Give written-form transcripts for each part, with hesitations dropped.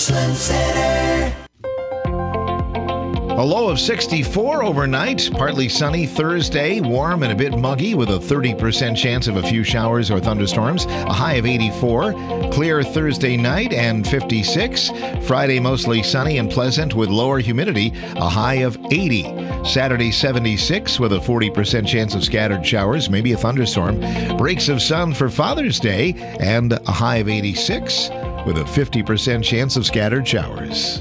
Richland Center. A low of 64 overnight, partly sunny Thursday, warm and a bit muggy with a 30% chance of a few showers or thunderstorms, a high of 84. Clear Thursday night and 56. Friday mostly sunny and pleasant with lower humidity, a high of 80. Saturday 76 with a 40% chance of scattered showers, maybe a thunderstorm. Breaks of sun for Father's Day and a high of 86 with a 50% chance of scattered showers.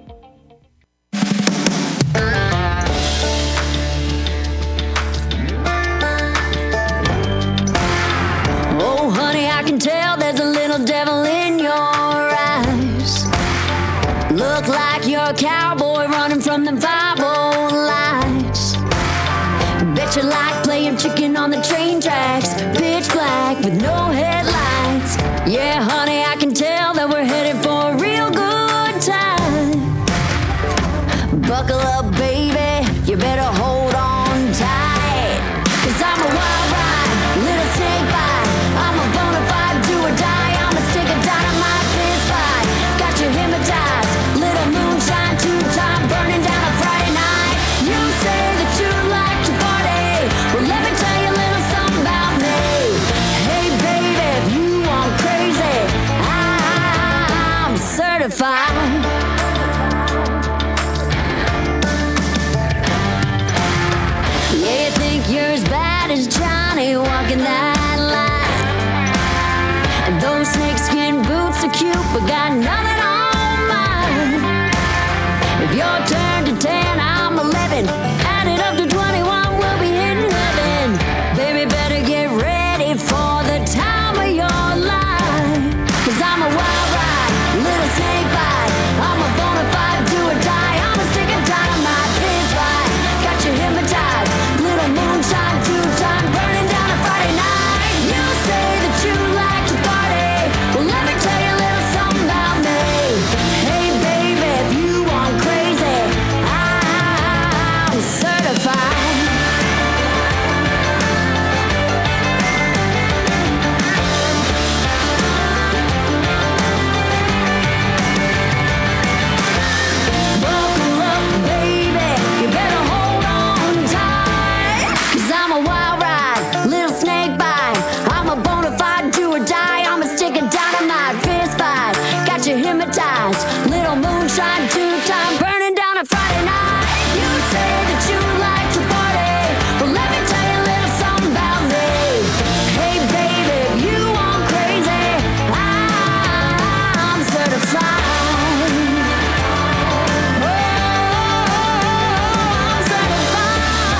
Tell there's a little devil in your eyes. Look like you're a cowboy running from them 5 old lights. Bet you like playing chicken on the train tracks. Pitch black with no headlights. Yeah, honey, I can tell that we're headed for a real good time. Buckle up, baby, you better hold on tight. 'Cause I'm a wild ride, little snake bite. I'm a bona fide do or die. I'm a stick of dynamite fist fight. Got you hypnotized, little moonshine, 2-time burning down a Friday night. You say that you like to party. Well, let me tell you a little something about me. Hey, baby, if you want crazy, I'm certified. Yeah, you think you're as bad as Johnny walking that line. And those snakeskin boots are cute, but got nothing on mine. If your turn to 10, I'm 11. Add it up to 21, we'll be hitting heaven. Baby, better get ready for the time of your life. 'Cause I'm a wild ride, little snake bite. I'm a bona fide do or die. I'm a stick of dynamite fist fight. Got you hypnotized, little moonshine, 2-time burning down a Friday night. You say that you like to party. Well, let me tell you a little something about me. Hey, baby, if you want crazy, I'm certified. Buckle up, baby, you better hold on tight. 'Cause I'm a wild ride, little snake bite. I'm a bona fide do or die. I'm a stick of dynamite fist fight. Got you hypnotized, little moonshine, 2-time burning down a Friday night. You say that you like to party. Well, let me tell you a little something about me. Hey, baby, if you want crazy, I'm certified. Oh, I'm certified.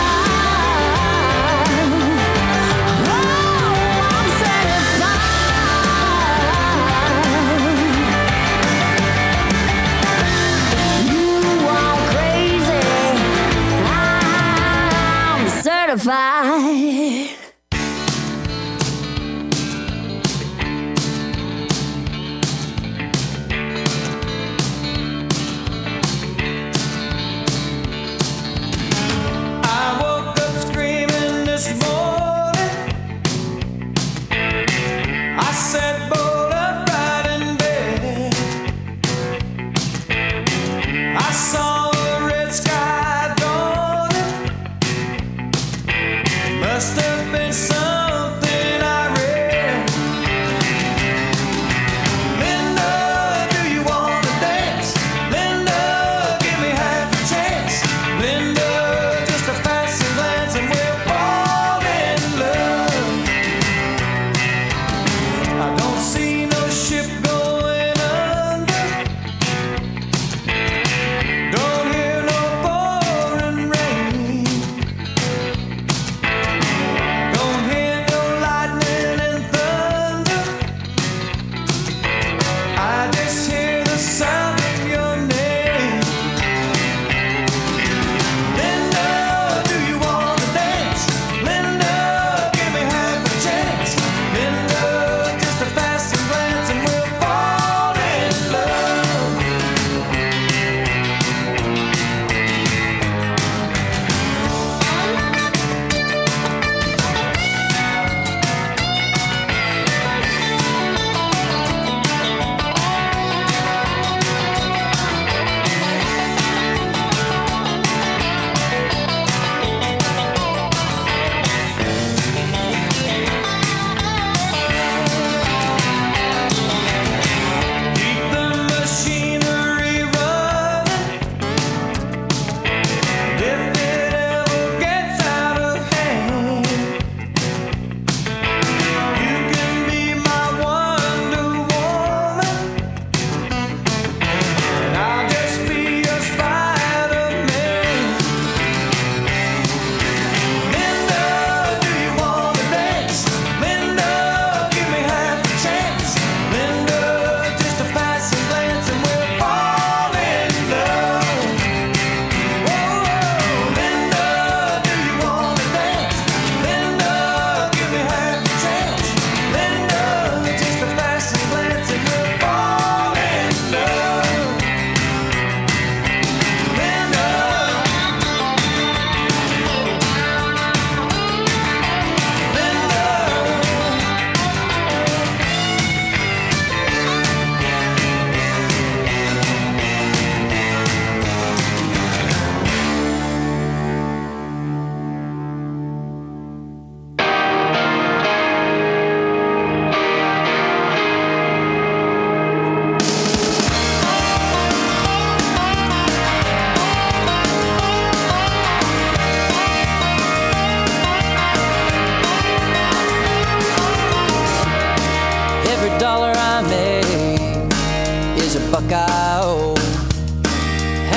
Oh, I'm certified. You want crazy, I'm certified. I woke up screaming this morning. I sat bolt upright in bed. I saw a red sky dawning. Must have been something I read. Linda, do you wanna dance? Linda, give me half a chance. Linda, just a passing glance and we'll fall in love. I don't see no ship going under. Don't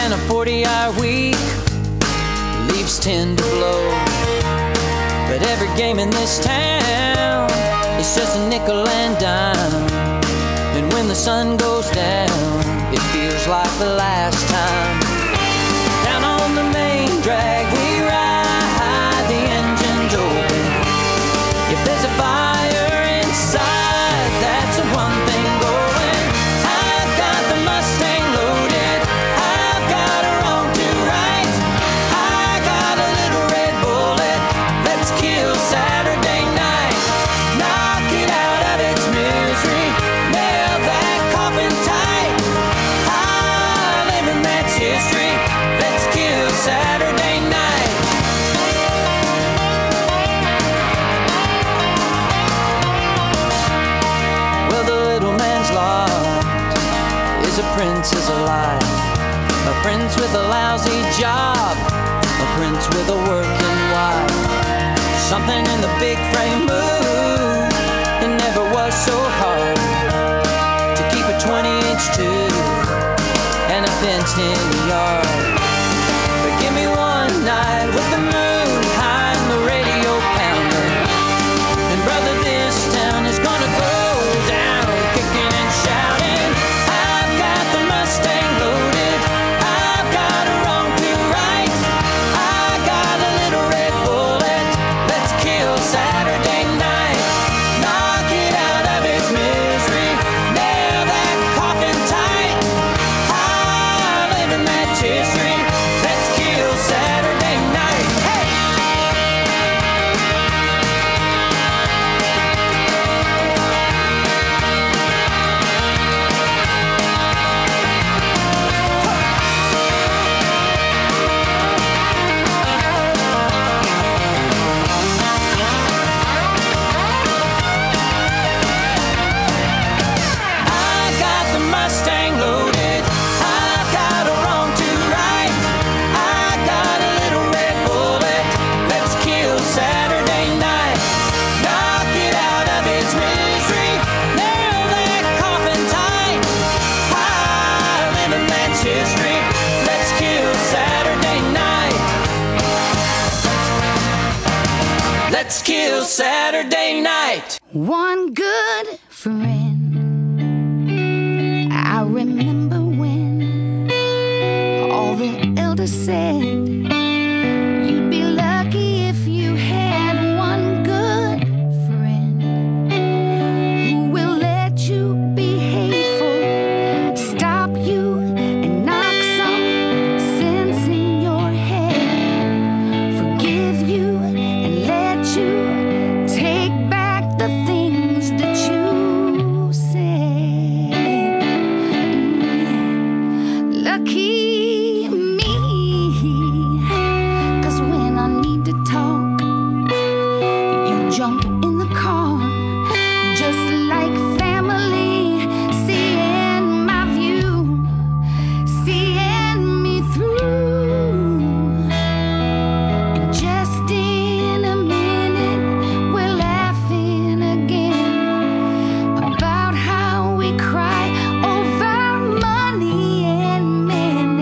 and a 40-hour week leaves 10 to blow. But every game in this town is just a nickel and dime. And when the sun goes down, it feels like the last time. Down on the main drag we ride, the engine's open. If there's a fire inside, that's the one thing going. I've got the Mustang loaded, I've got her on to right. I got a little red bullet, let's kill Saturday night. Knock it out of its misery, nail that coffin tight. I live and that's history, let's kill Saturday night. Well, the little man's lost is a prince is alive. A prince with a lousy job, a prince with a working wife. Something in the big frame move, it never was so hard to keep a 20-inch tube and a fenced-in yard. But give me one night with the moon high and the radio pounding, and brother, this town is gonna go down kicking and shouting. I've got the Mustang loaded, I've got her on to right. I got a little red bullet, let's kill Saturday night. Knock it out of its misery, nail that coffin tight. I live in that history, let's kill Saturday night. Hey! I got the Mustang loaded, I've got her on to right. I got a little red bullet, let's kill Saturday night. Knock it out of its misery, nail that coffin tight. I live in that's history, let's kill Saturday night. Let's kill Saturday night. One good friend. I remember when all the elders said you'd be lucky if you had one good friend who will let you be hateful, stop you, and knock some sense in your head, forgive you and let you take back the things that you said. Lucky me, 'cause when I need to talk, you jump in the car, just like family, seeing my view, seeing me through. And just in a minute, we're laughing again about how we cry over money and men.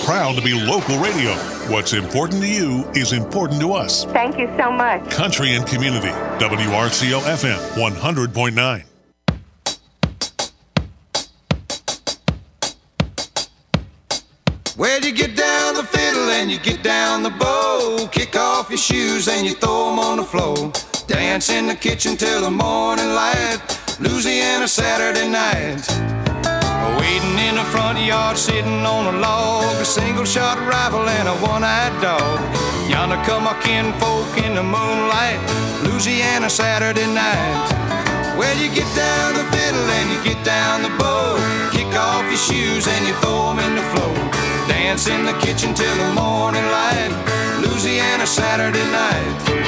proud to be local radio. What's important to you is important to us. Thank you so much. Country and Community, WRCO FM 100.9. Well, you get down the fiddle and you get down the bow. Kick off your shoes and you throw them on the floor. Dance in the kitchen till the morning light. Louisiana Saturday night. Waiting in the front yard, sitting on a log. A single-shot rifle and a one-eyed dog. Yonder come my kinfolk in the moonlight. Louisiana Saturday night. Well, you get down the fiddle and you get down the bow. Kick off your shoes and you throw them in the floor. Dance in the kitchen till the morning light. Louisiana Saturday night.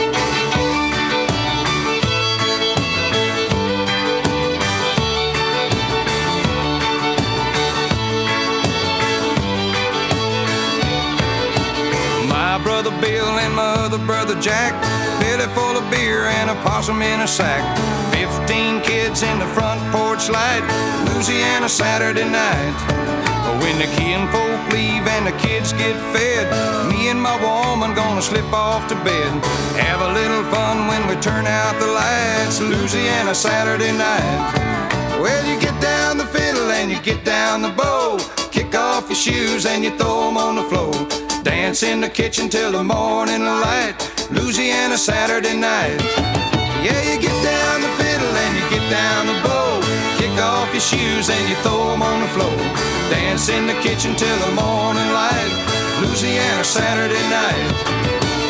My brother Bill and my other brother Jack, belly full of beer and a possum in a sack. 15 kids in the front porch light. Louisiana Saturday night. When the kinfolk leave and the kids get fed, me and my woman gonna slip off to bed. Have a little fun when we turn out the lights. Louisiana Saturday night. Well, you get down the fiddle and you get down the bow. Kick off your shoes and you throw them on the floor. Dance in the kitchen till the morning light. Louisiana Saturday night. Yeah, you get down the fiddle and you get down the bow. Kick off your shoes and you throw them on the floor. Dance in the kitchen till the morning light. Louisiana Saturday night.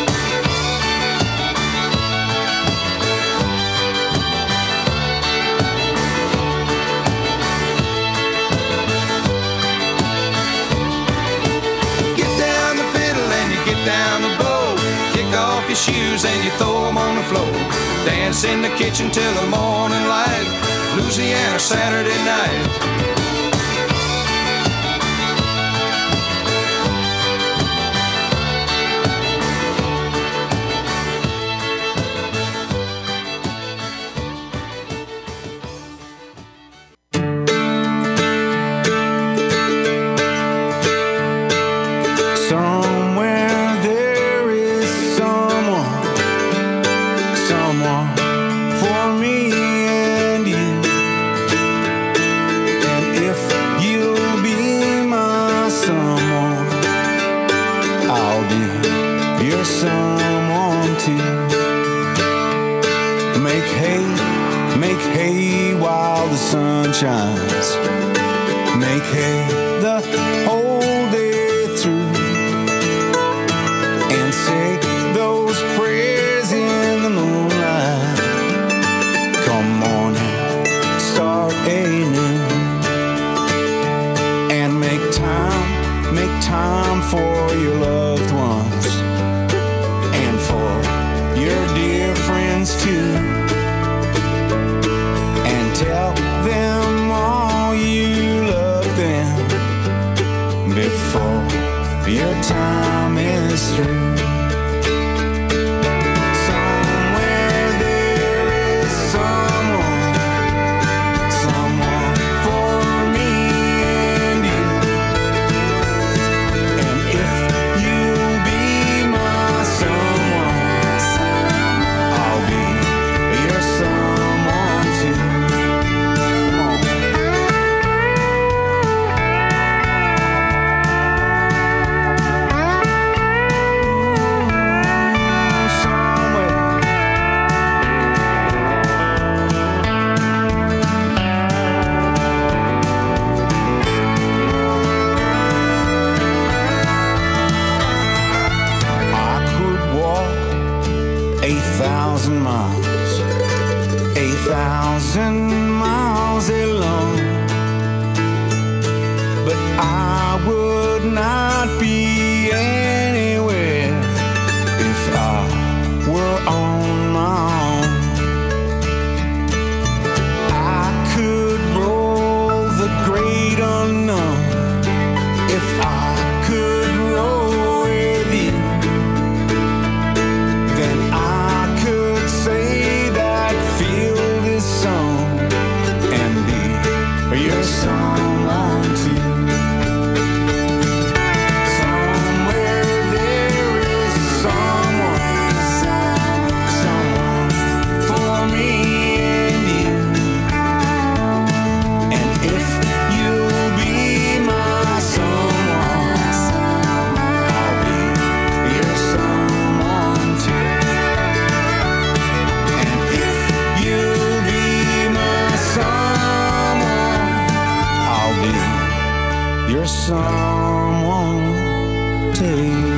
Down the bow, kick off your shoes and you throw them on the floor. Dance in the kitchen till the morning light. Louisiana Saturday night. Shines. Make hay the whole day through and say those prayers in the moonlight. Come on and start anew and make time for your loved ones and for your dear friends too, and tell them all you love them before your time is through. Somewhere there is someone for me and you. And if you'll be my someone, I'll be your someone too. miles, 8,000 miles alone. But I would not be anywhere if I were on my own. I could roll the great unknown if I could roll with you. Then I could say that field is sown and be your someone too. there's someone to you.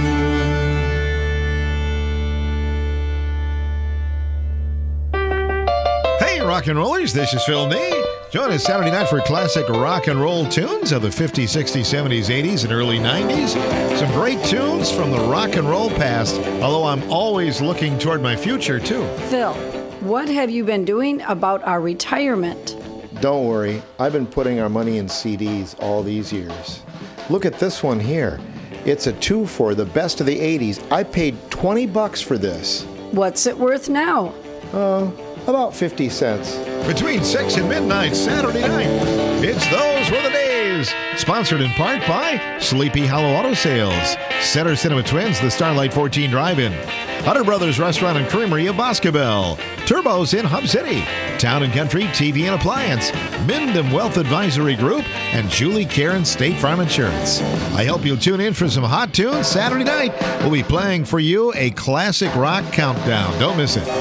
Hey, rock and rollers, this is Phil Nee. Join us Saturday night for classic rock and roll tunes of the 50s, 60s, 70s, 80s, and early 90s. Some great tunes from the rock and roll past, although I'm always looking toward my future, too. Phil, what have you been doing about our retirement? Don't worry, I've been putting our money in CDs all these years. Look at this one here. It's a 2 for the best of the 80s. I paid $20 for this. What's it worth now? About 50 cents. Between 6 and midnight Saturday night, it's Those Were the Days. Sponsored in part by Sleepy Hollow Auto Sales, Center Cinema Twins, the Starlight 14 Drive-In, Hutter Brothers Restaurant and Creamery of Boscobel, Turbos in Hub City, Town and Country TV and Appliance, Mindem Wealth Advisory Group, and Julie Karen State Farm Insurance. I hope you'll tune in for some hot tunes Saturday night. We'll be playing for you a classic rock countdown. Don't miss it.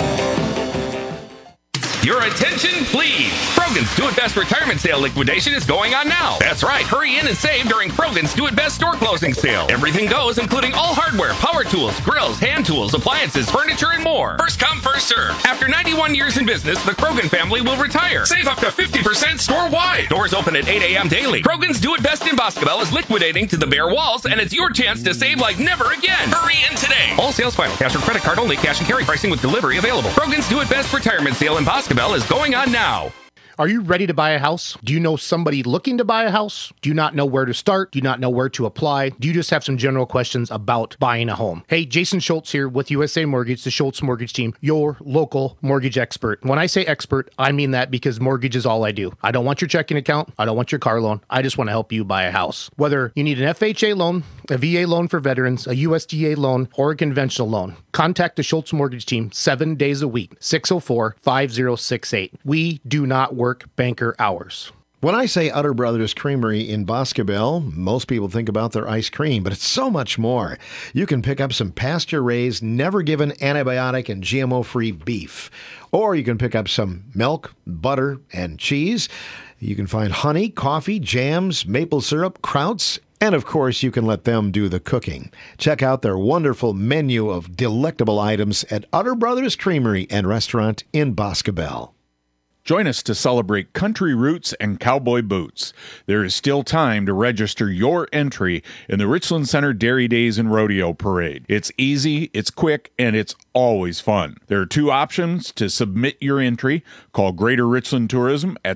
Your attention, please. Krogan's Do It Best Retirement Sale liquidation is going on now. That's right. Hurry in and save during Krogan's Do It Best store closing sale. Everything goes, including all hardware, power tools, grills, hand tools, appliances, furniture, and more. First come, first serve. After 91 years in business, the Krogan family will retire. Save up to 50% store-wide. Doors open at 8 a.m. daily. Krogan's Do It Best in Boscobel is liquidating to the bare walls, and it's your chance to save like never again. Hurry in today. All sales final. Cash or credit card only. Cash and carry pricing with delivery available. Krogan's Do It Best Retirement Sale in Boscobel is going on now. Are you ready to buy a house? Do you know somebody looking to buy a house? Do you not know where to start? Do you not know where to apply? Do you just have some general questions about buying a home? Hey, Jason Schultz here with USA Mortgage, the Schultz Mortgage Team, your local mortgage expert. When I say expert, I mean that because mortgage is all I do. I don't want your checking account. I don't want your car loan. I just want to help you buy a house. Whether you need an FHA loan, a VA loan for veterans, a USDA loan, or a conventional loan, contact the Schultz Mortgage Team 7 days a week, 604-5068. We do not work banker hours. When I say Utter Brothers Creamery in Boscobel, most people think about their ice cream, but it's so much more. You can pick up some pasture-raised, never-given antibiotic and GMO-free beef. Or you can pick up some milk, butter, and cheese. You can find honey, coffee, jams, maple syrup, krauts, and of course, you can let them do the cooking. Check out their wonderful menu of delectable items at Utter Brothers Creamery and Restaurant in Boscobel. Join us to celebrate country roots and cowboy boots. There is still time to register your entry in the Richland Center Dairy Days and Rodeo Parade. It's easy, it's quick, and it's always fun. There are 2 options to submit your entry. Call Greater Richland Tourism at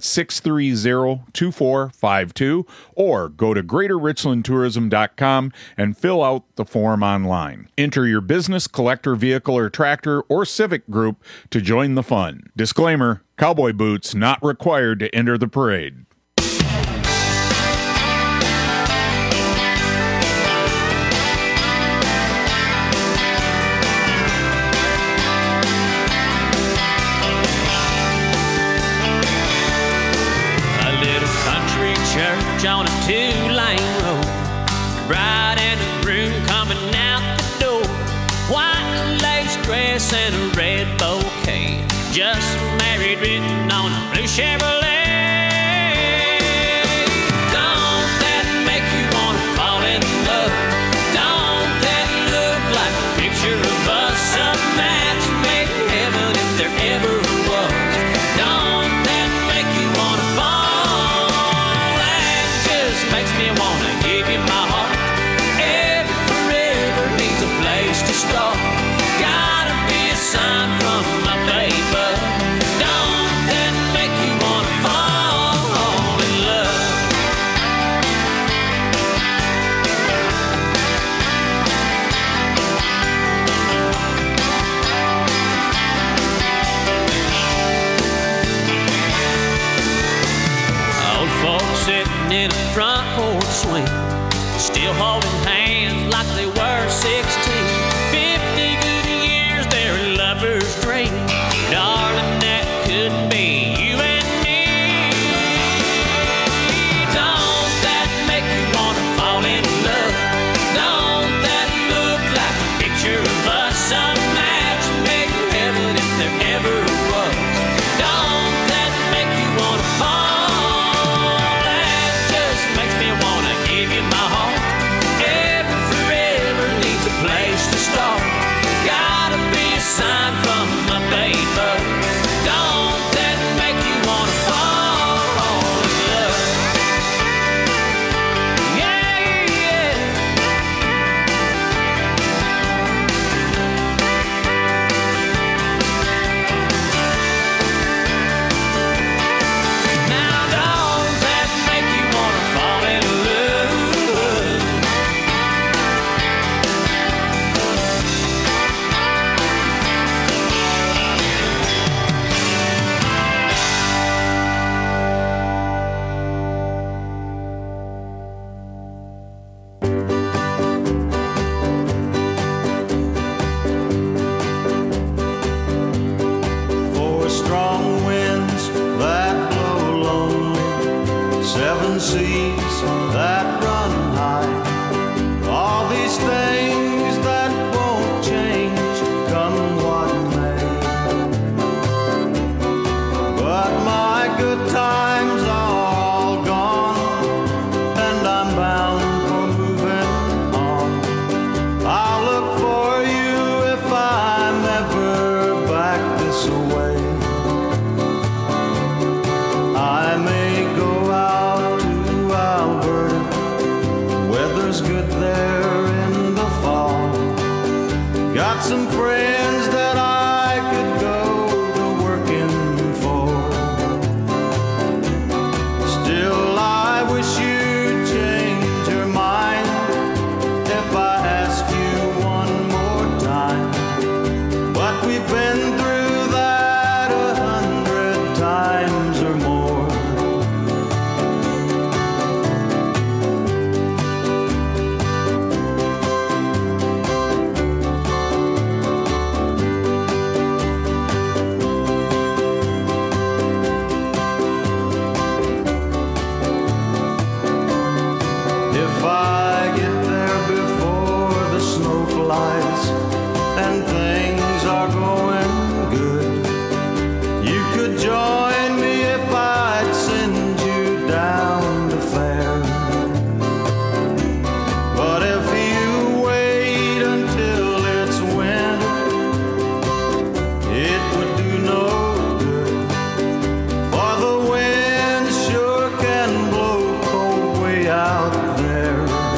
630-2452 or go to greaterrichlandtourism.com and fill out the form online. Enter your business, collector, vehicle, or tractor or civic group to join the fun. Disclaimer: cowboy boots not required to enter the parade. A little country church on a 2-lane road. Bride and a groom coming out the door. White lace dress and a red bouquet. Just married, written on a blue Chevrolet. Don't that make you wanna fall in love? Don't that look like a picture of us? A match made in heaven if there ever was. Don't that make you wanna fall? That just makes me wanna give you my heart. Every forever needs a place to start. Gotta be a sign from my baby. In a front porch swing, still holding hands like they were 16. 50 good years, their lover's dream. Darling, that could be you and me. Don't that make you wanna fall in love? Don't that look like a picture of us? A match made in heaven if there ever was. Don't that make you wanna fall? 7 seas that run high. All these things that won't change, come what may. But my good times are all gone, and I'm bound for moving on. I'll look for you if I'm ever back this way. I may go out to Alberta, weather's good there in the fall. Got some friends that I could go to working for. Still, I wish you'd change your mind if I ask you one more time. But we've been through that 100 times or more. If I get there before the snow flies and things are going good, you could join me if I'd send you down to fair. But if you wait until it's winter, it would do no good, for the wind sure can blow cold way out there.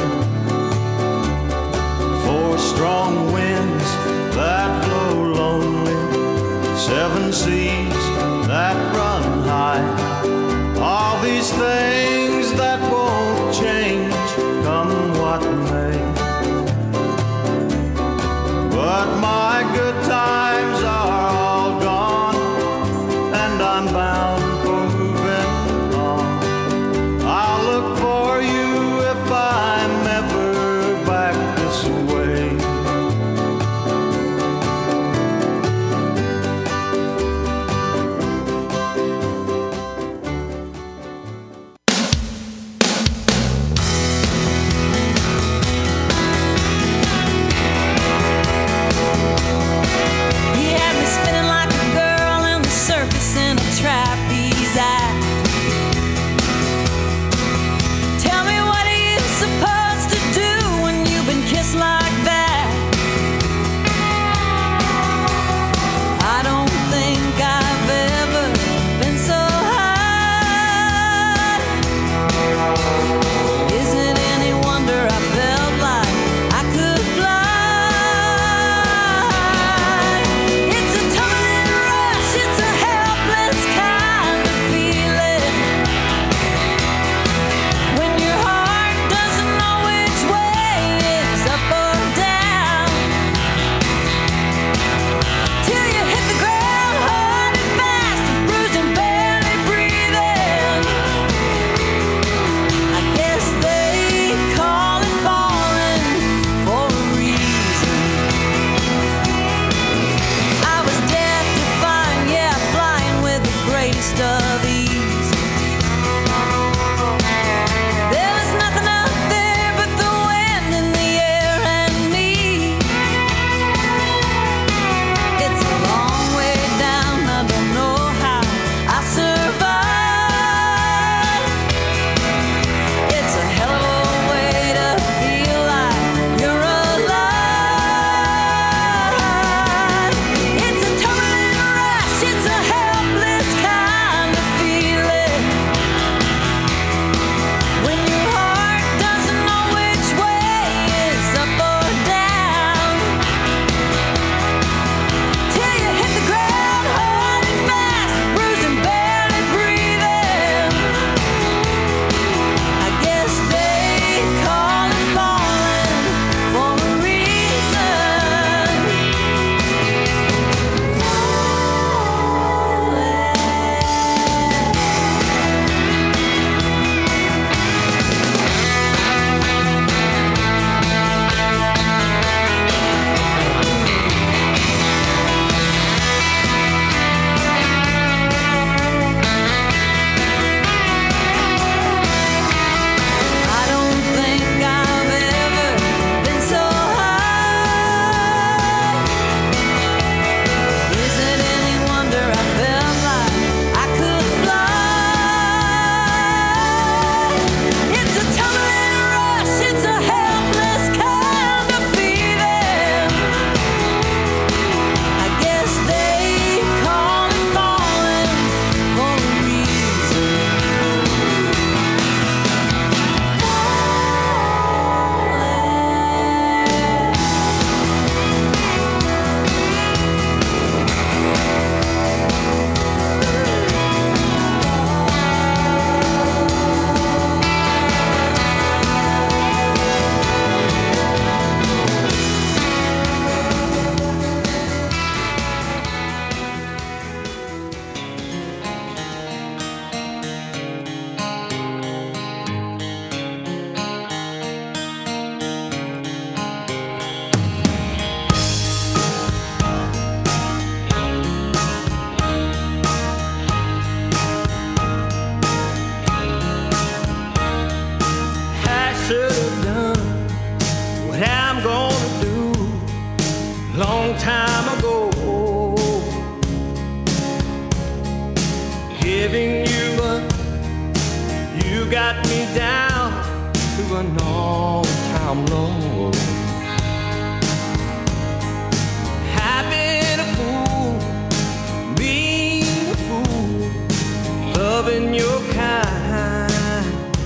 got me down to an all-time low. Having a fool, being a fool, loving your kind.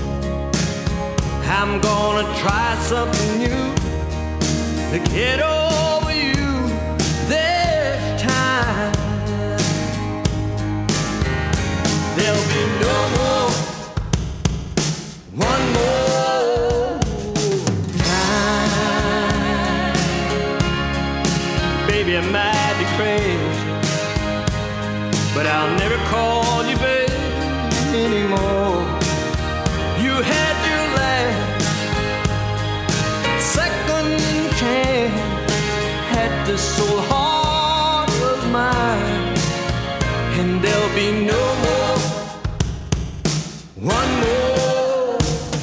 I'm gonna try something new to get over you this time. There'll be no more, one more time. Baby, I might be crazy, but I'll never call you baby anymore. You had your last second chance, had this soul heart of mine, and there'll be no more, one more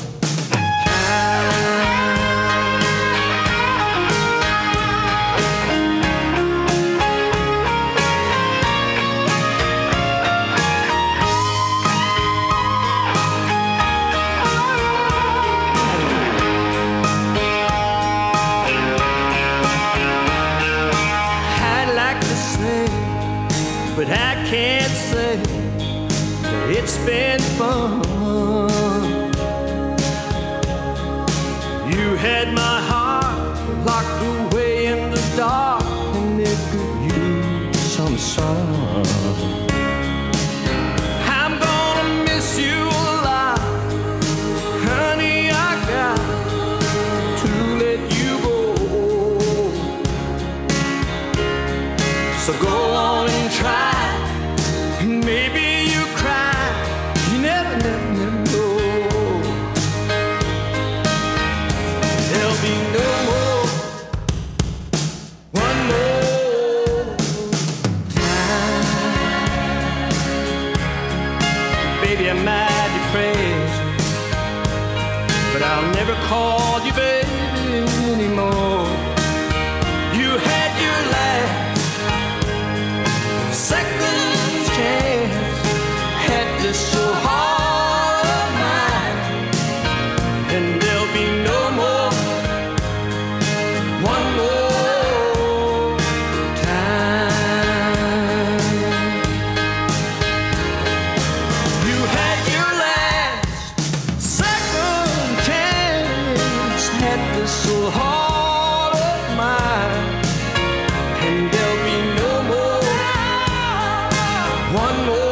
but I can't say that it's been fun. You had my heart locked away in the dark, and it could use some sun. I'm gonna miss you a lot, honey. I got to let you go. So go on and try. Maybe you cry, you never know. There'll be no more, one more time. Baby, I might be crazy, but I'll never call you baby anymore. You had your last second chance, had this so hard of mine, and there'll be no more, one more time. You had your last second chance, had this so hard of mine, and there'll be no more, one more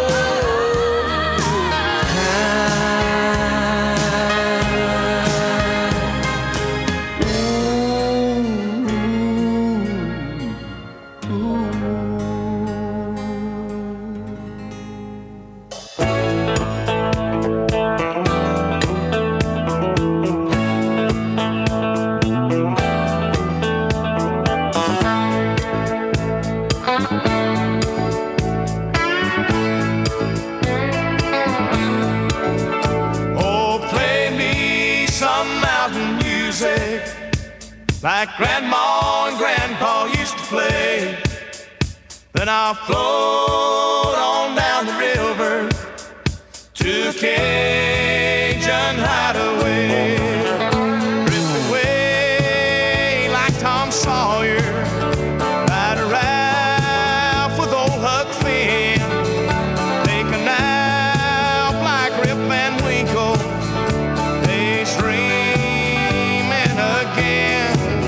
like Grandma and Grandpa used to play. Then I'll float on down the river to Cajun Hideaway. Drift away like Tom Sawyer, ride a raft with old Huck Finn, take a nap like Rip Van Winkle, days dreaming again.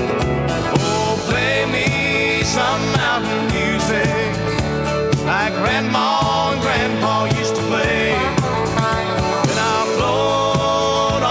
Some mountain music like Grandma and Grandpa used to play. Then I'll float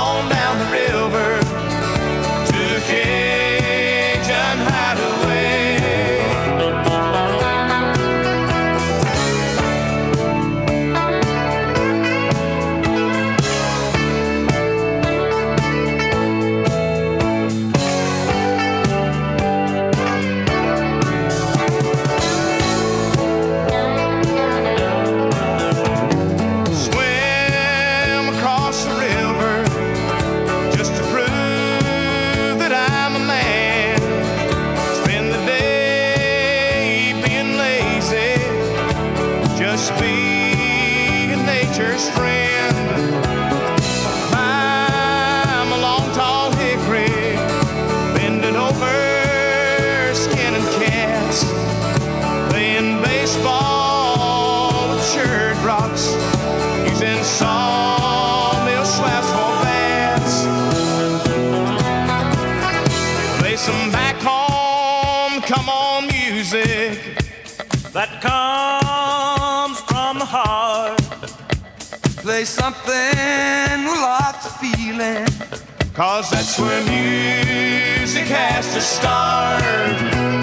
that comes from the heart. Play something with lots of feeling, 'cause that's where music has to start.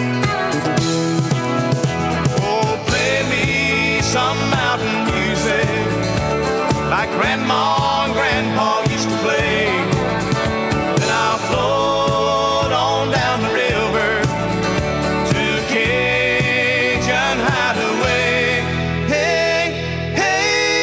Oh, play me some mountain music like Grandma and Grandpa used to play. Then I'll float on down the river to a Cajun hideaway. Hey, hey.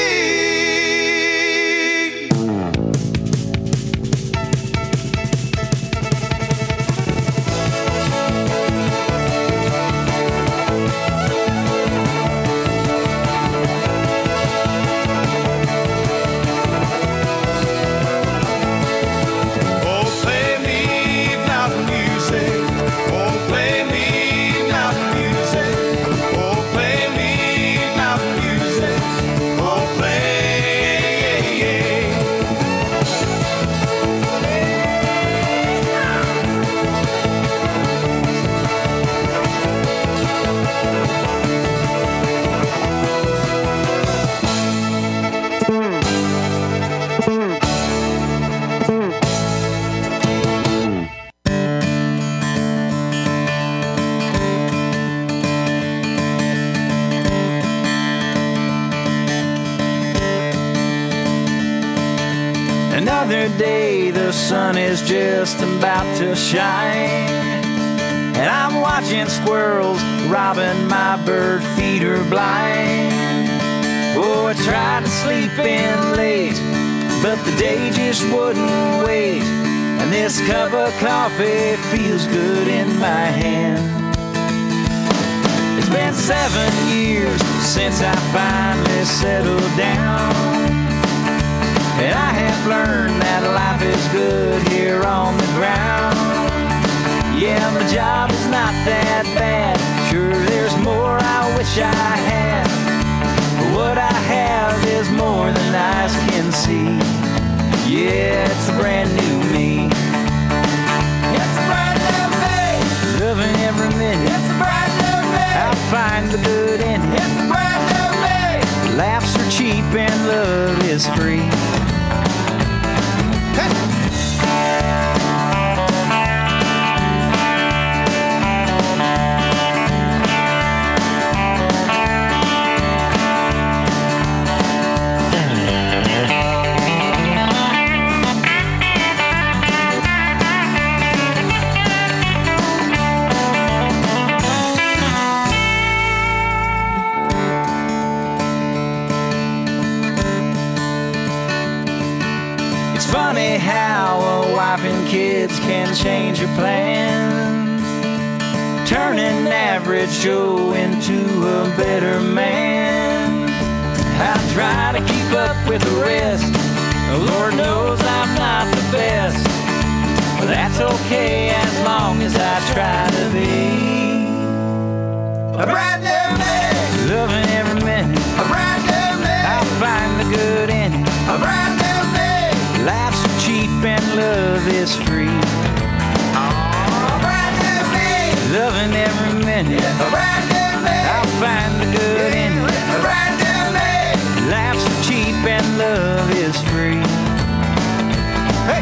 Another day, the sun is just about to shine, and I'm watching squirrels robbing my bird feeder blind. Oh, I tried to sleep in late, but the day just wouldn't wait, and this cup of coffee feels good in my hand. It's been 7 years since I finally settled down, and I have learned that life is good here on the ground. Yeah, my job is not that bad. Sure, there's more I wish I had, but what I have is more than eyes can see. Yeah, it's a brand new me. It's a brand new me. Loving every minute. It's a brand new me. I'll find the good in it. It's a brand new me. Laughs are cheap and love is free. Funny how a wife and kids can change your plans, turn an average Joe into a better man. I try to keep up with the rest, Lord knows I'm not the best, but that's okay as long as I try to be a brand new me. Loving every minute, a brand new me. I'll find the good in it, a brand new me. Life's so cheap and love is free. Oh, brand new me. Loving every minute. It's a brand new me. I'll find the good in it. It's a brand new me. Life's so cheap and love is free. Hey.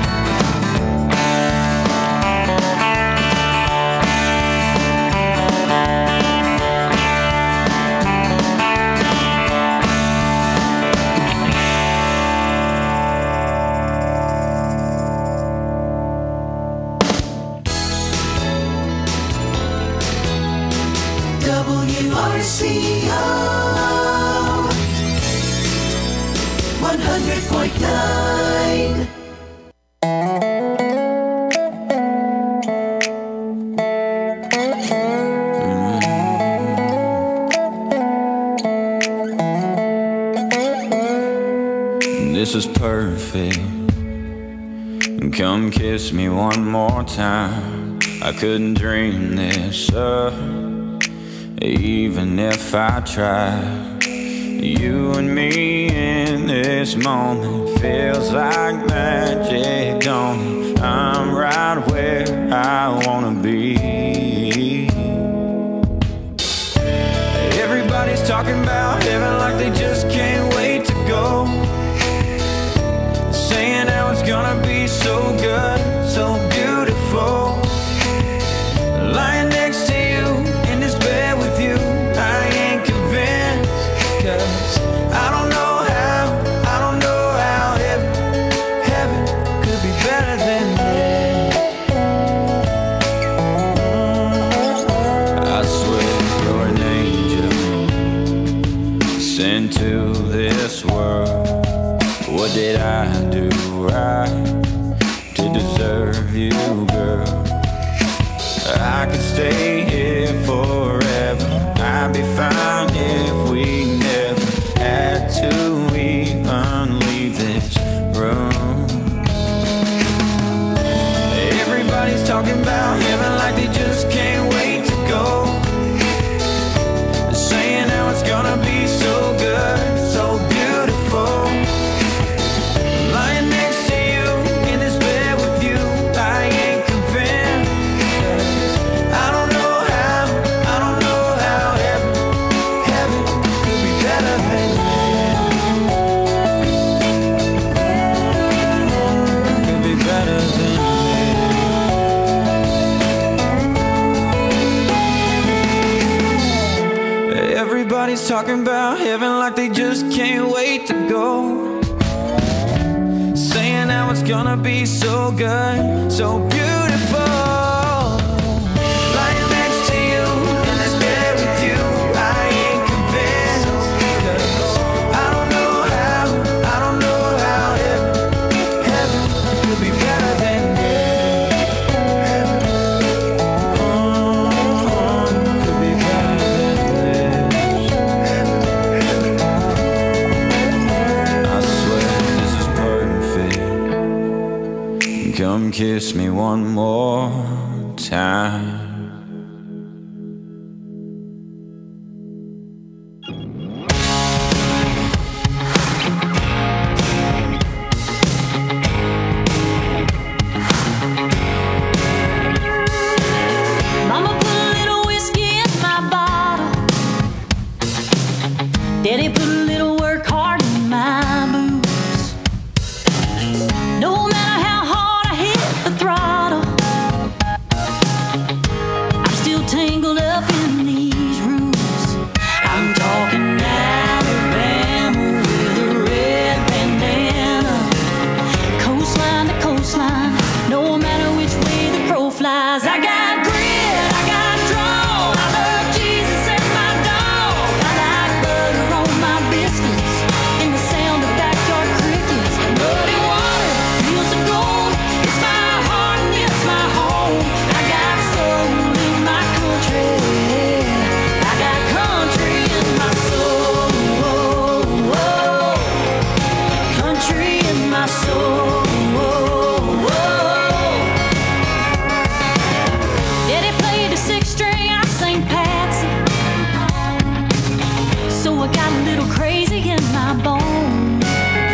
WRCO 100.9. This is perfect. Come kiss me one more time. I couldn't dream this up, even if I tried. You and me in this moment feels like magic, don't it? I'm right where I wanna be. Everybody stay here forever. I'd be fine if we never had to even leave this room. Everybody's talking about heaven like they just can't wait to go. They're saying how it's gonna be so good, so beautiful. Lying next to you in this bed with you, I ain't convinced. I don't know how heaven could be better than this. Could be better than this. Everybody's talking about heaven like they just can't wait to go. Saying how it's gonna be so good, so beautiful. Lying next to you in this bed with you, I ain't convinced. 'Cause I don't know how heaven could be better than this. Could be better than this. I swear this is perfect. Come kiss me one more time. Mama put a little whiskey in my bottle. Daddy put a little work hard in my boots. No matter how hard I hit the throttle, I'm still tangled up in these roots. I'm talking Alabama with a red bandana, coastline to coastline, no matter which way the crow flies. I got grit, I got draw, I love Jesus and my dog. I like butter on my biscuits and the sound of backyard crickets. Muddy water, fields of gold, it's my heart and it's my home. I got soul in my country, I got country in my soul. Country in my soul. Daddy played the sixth string, I sang Patsy. So I got a little crazy in my bones.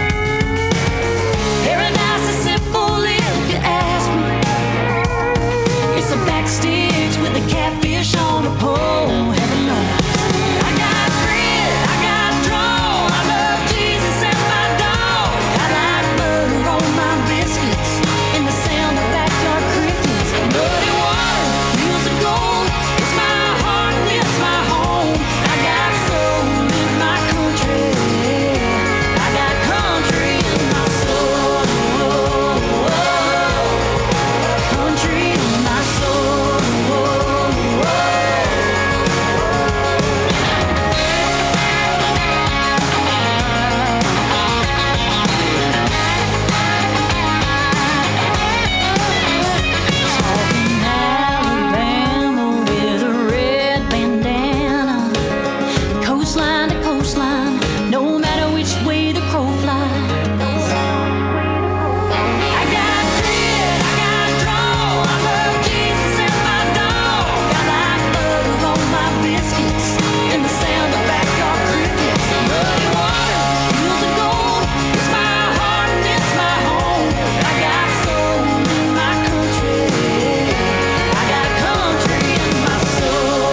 Paradise is simple if you ask me. It's a backstage with a catfish on a pole. Heaven knows. I got grit, I got draw, I love Jesus and my dog. I like butter on my biscuits and the sound of backyard crickets. Muddy water, fields of gold, it's my heart and it's my home. I got soul in my country, I got country in my soul. Country in my soul. Talking Alabama with a red bandana, coastline to coastline, no matter which way the crow flies. I got grit, I got draw, I love Jesus and my dog. I like butter on my biscuits and the sound of backyard crickets. Muddy water, fields of gold, it's my heart and it's my home. I got soul in my country, I got country in my soul.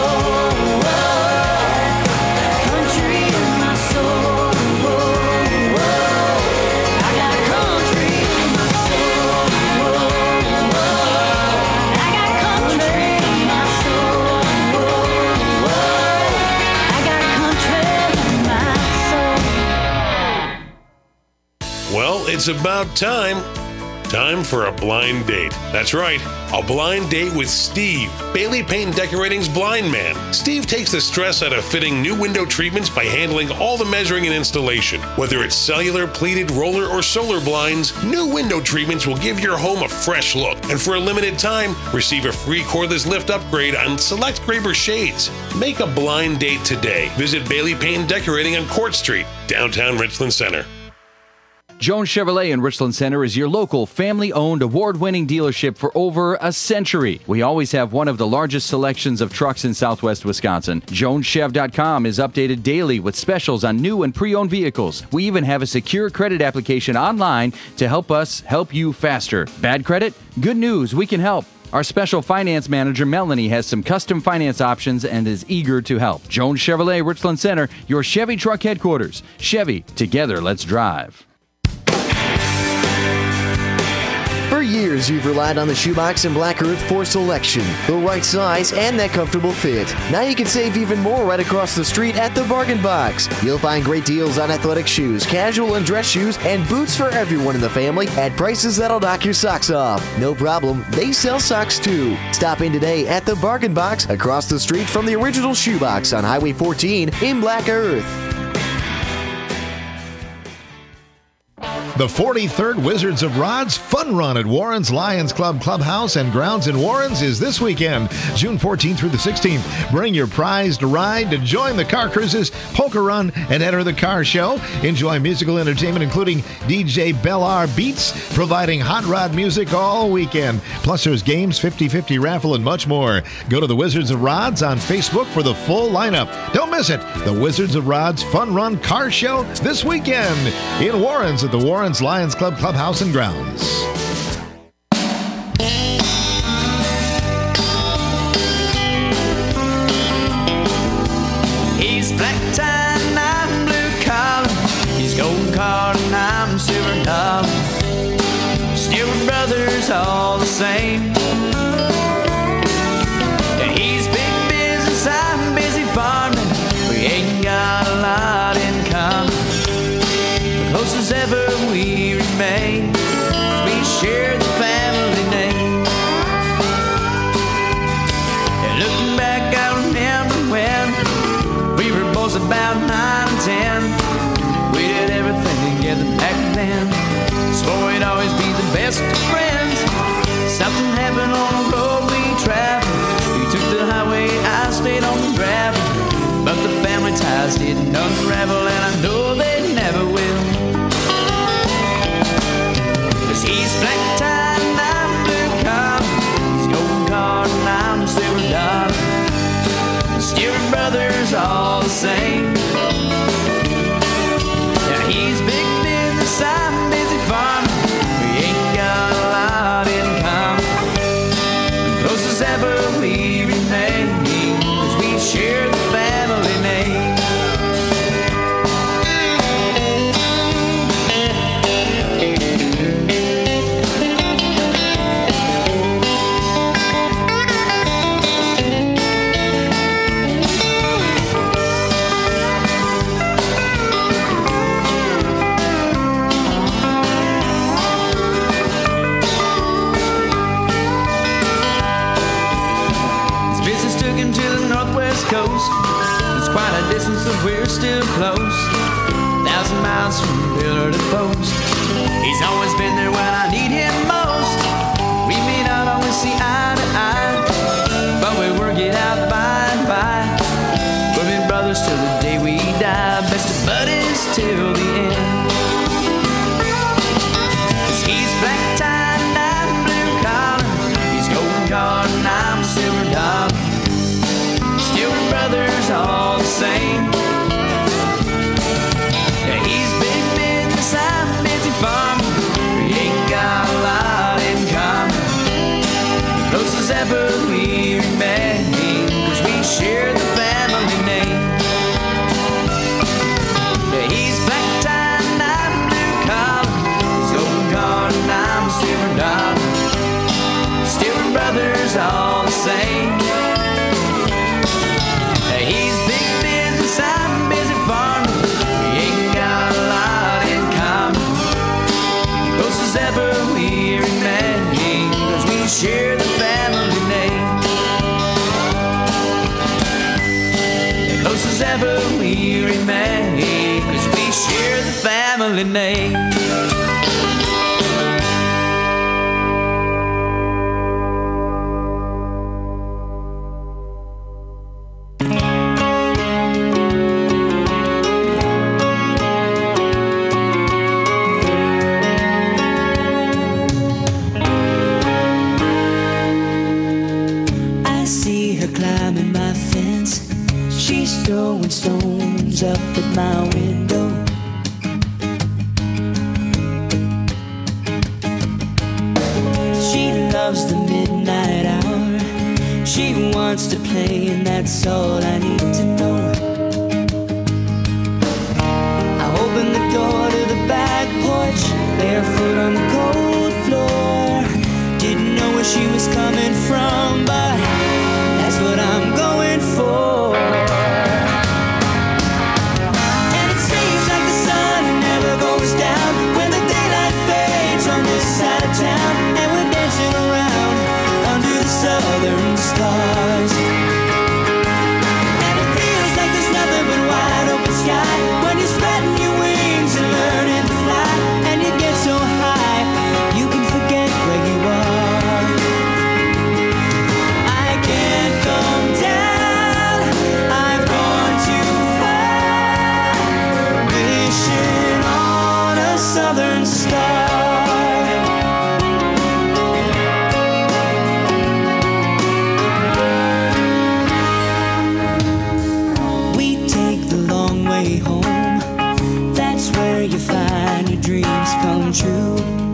Country in my soul. I got country in my soul. I got country in my soul. I got country in my soul. Well, it's about time. Time for a blind date. That's right, a blind date with Steve, Bailey Paint and Decorating's blind man. Steve takes the stress out of fitting new window treatments by handling all the measuring and installation. Whether it's cellular, pleated, roller, or solar blinds, new window treatments will give your home a fresh look. And for a limited time, receive a free cordless lift upgrade on select Graber shades. Make a blind date today. Visit Bailey Paint and Decorating on Court Street, downtown Richland Center. Jones Chevrolet in Richland Center is your local family-owned, award-winning dealership for over a century. We always have one of the largest selections of trucks in southwest Wisconsin. JonesChev.com is updated daily with specials on new and pre-owned vehicles. We even have a secure credit application online to help us help you faster. Bad credit? Good news, we can help. Our special finance manager, Melanie, has some custom finance options and is eager to help. Jones Chevrolet, Richland Center, your Chevy truck headquarters. Chevy, together, let's drive. For years, you've relied on the Shoebox and Black Earth for selection, the right size, and that comfortable fit. Now you can save even more right across the street at the Bargain Box. You'll find great deals on athletic shoes, casual and dress shoes, and boots for everyone in the family at prices that'll knock your socks off. No problem, they sell socks too. Stop in today at the Bargain Box across the street from the original Shoebox on Highway 14 in Black Earth. The 43rd Wizards of Rods Fun Run at Warren's Lions Club Clubhouse and Grounds in Warren's is this weekend, June 14th through the 16th. Bring your prized ride to join the car cruises, poker run, and enter the car show. Enjoy musical entertainment, including DJ Bellar Beats, providing hot rod music all weekend. Plus, there's games, 50-50 raffle, and much more. Go to the Wizards of Rods on Facebook for the full lineup. Don't miss it. The Wizards of Rods Fun Run Car Show this weekend in Warren's at the Warren's Lions Club Clubhouse and Grounds. He's black tie and I'm blue collar. He's gold card and I'm silver dollar. Stewart brothers all the same. Yeah, he's big business, I'm busy farming. We ain't got a lot in common. Close as ever we remain, we share the family name. And looking back, I remember when we were both about 9 and 10. We did everything together back then. Swore we'd always be the best of friends. Something happened on the road we traveled. You took the highway, I stayed on the gravel. But the family ties didn't unravel, and I know they never will. He's black tie and I'm blue collar. He's gold card and I'm silver dollar. Stewart brothers all the same. Yeah, he's big business, I'm busy farming. We ain't got a lot in common. Close as ever we remain, 'cause we share the family name. Coast. It's quite a distance, but we're still close. 1,000 miles from pillar to post. He's always been there when I need him most. We may not always see eye to eye, but we work it out by and by. We'll be brothers till the day we die, best of buddies till the end. 'Cause he's black tie and I'm blue collar. He's gold card and I'm silver dollar. Stewart brothers all the same. Yeah, he's big business, I'm busy farming. We ain't got a lot share the family name. The closest ever we remain, 'cause we share the family name. Climbing my fence, she's throwing stones up at my window. She loves the midnight hour, she wants to play, and that's all I need to know. I opened the door to the back porch, barefoot on the cold floor. Didn't know where she was coming from, but that's what I'm going for. And it seems like the sun never goes down when the daylight fades on this side of town, and we're dancing around under the southern stars. And it feels like there's nothing but wide open sky when you're spreading your wings and learning to fly, and you get so high you can forget where you are. Southern star. We take the long way home. That's where you find your dreams come true.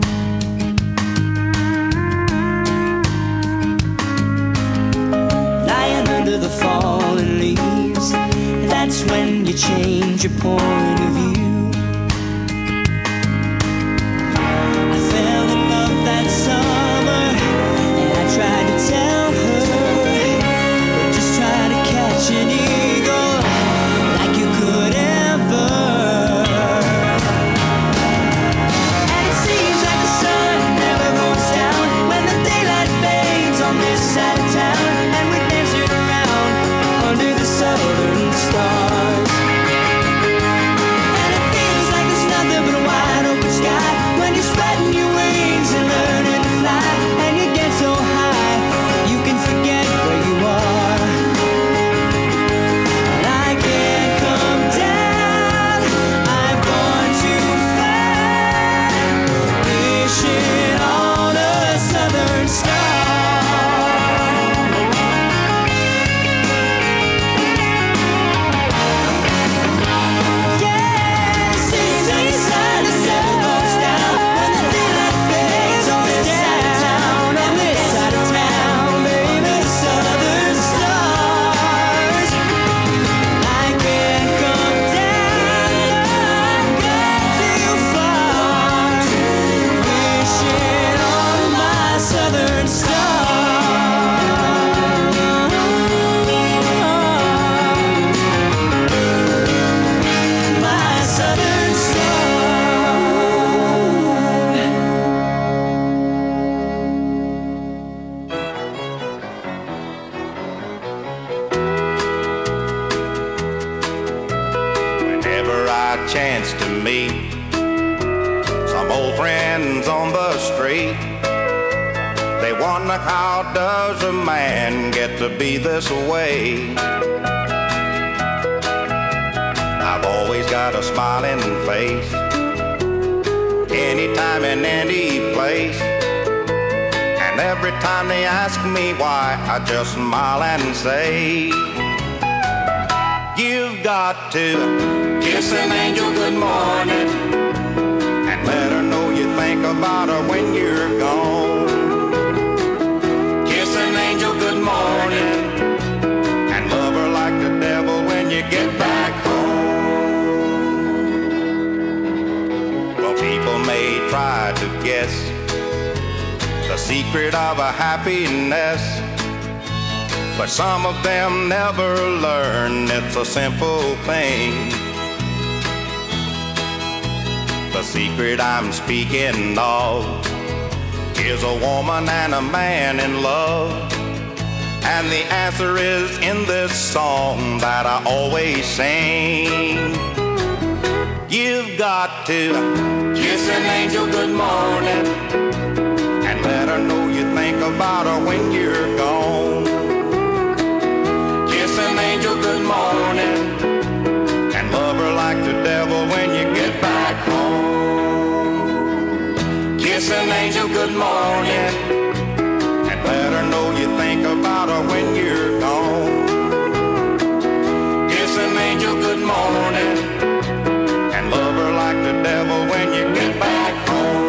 Lying under the fallen leaves, that's when you change your point of view. Summer, and I tried to tell her, but just try to catch an eagle like you could ever. And it seems like the sun never goes down when the daylight fades on this side of town, and we're dancing around under the southern stars. And it feels like there's nothing but a wide open sky when you're spreading your wings and learning to fly, and you get so high you can forget where you are. And I can't come down, I've gone too far, wishing on a southern star. Chance to meet some old friends on the street. They wonder, how does a man get to be this way? I've always got a smiling face, anytime and any place. And every time they ask me why, I just smile and say, you've got to kiss an angel good morning and let her know you think about her when you're gone. Kiss an angel good morning and love her like the devil when you get back home. Well, people may try to guess the secret of a happiness, but some of them never learn it's a simple thing. The secret I'm speaking of Is a woman and a man in love? And the answer is in this song that I always sing. You've got to kiss an angel good morning and let her know you think about her when you're gone. Kiss an angel good morning and love her like the devil when you get back home. Kiss an angel good morning and let her know you think about her when you're gone. Kiss an angel good morning and love her like the devil when you get back home.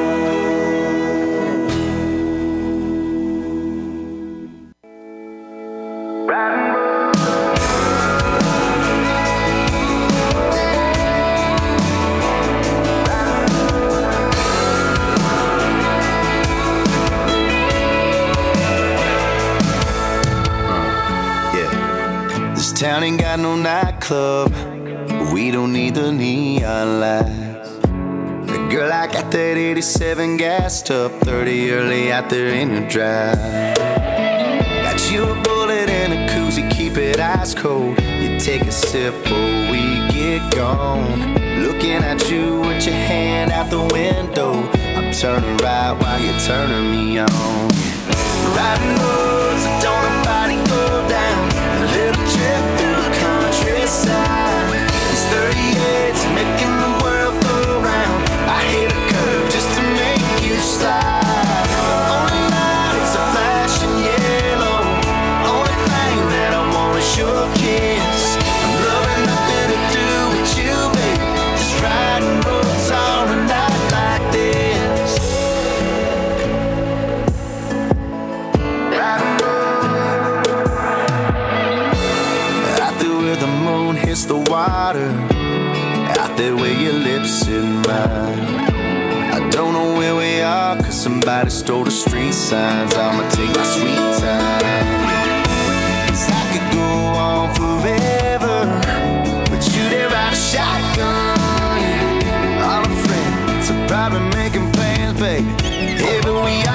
This town ain't got no nightclub, but we don't need the neon lights. The girl, I got that 87 gassed up, 30 early out there in your drive. Got you a bullet and a koozie, keep it ice cold. You take a sip before we get gone. Looking at you with your hand out the window, I'm turning right while you're turning me on. Riding roads that don't nobody go down, a little trip through the countryside. These 38's making the world go round. I hit a curve just to make you slide. Only light is a flashing yellow. Only thing that I want is your kiss. I'm loving nothing to do with you, baby. Just riding roads on a night like this. Riding out there where the moon hits the water, out there where your lips in mine. I don't know where we are, cause somebody stole the street signs. I'ma take my sweet time. 'Cause I could go on forever, but you did ride a shotgun. All our friends are probably making plans, baby. Hey, but we